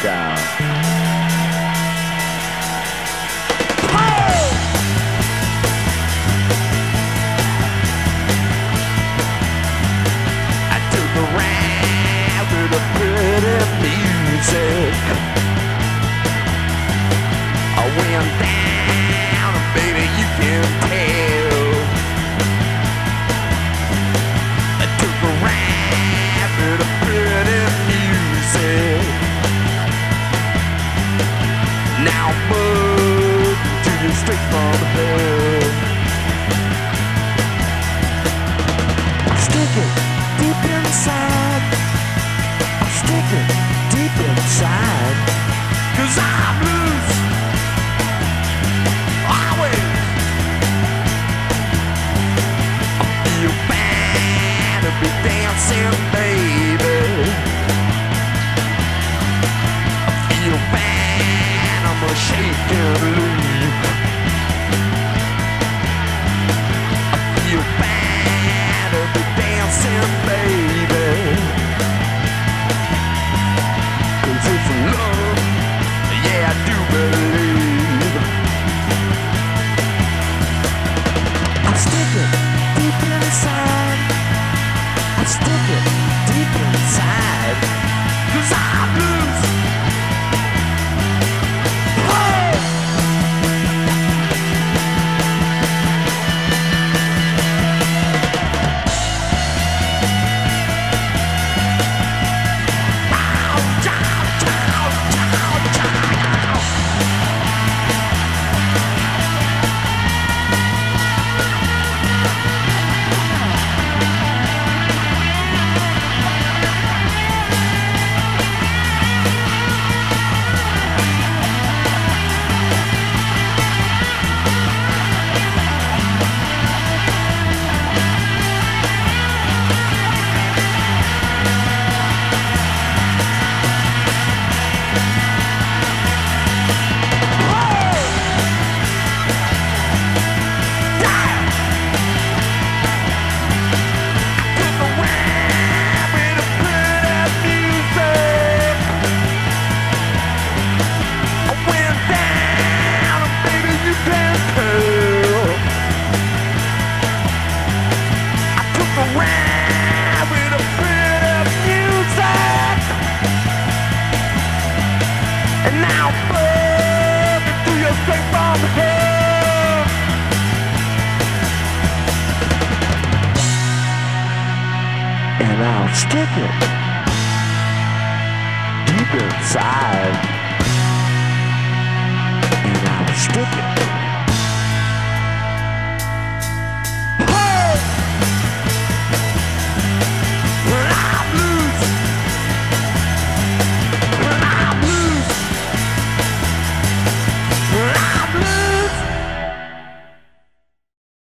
down. I took a ride with the pretty music. I went down, and baby, you can tell. I took a ride with the pretty music. Now I'm moving to you straight from hell. I stick it deep inside. I stick it deep inside. 'Cause I'm loose. Always. I feel bad to be dancing, baby. I feel bad, I'm a shake and leave. I feel bad to be dancing, baby. 'Cause it's love, yeah, I do believe. I stick it deep inside. I stick it deep inside. 'Cause I'm loose. And now bugging through your straight from hell. And I'll stick it deep inside. And I'll stick it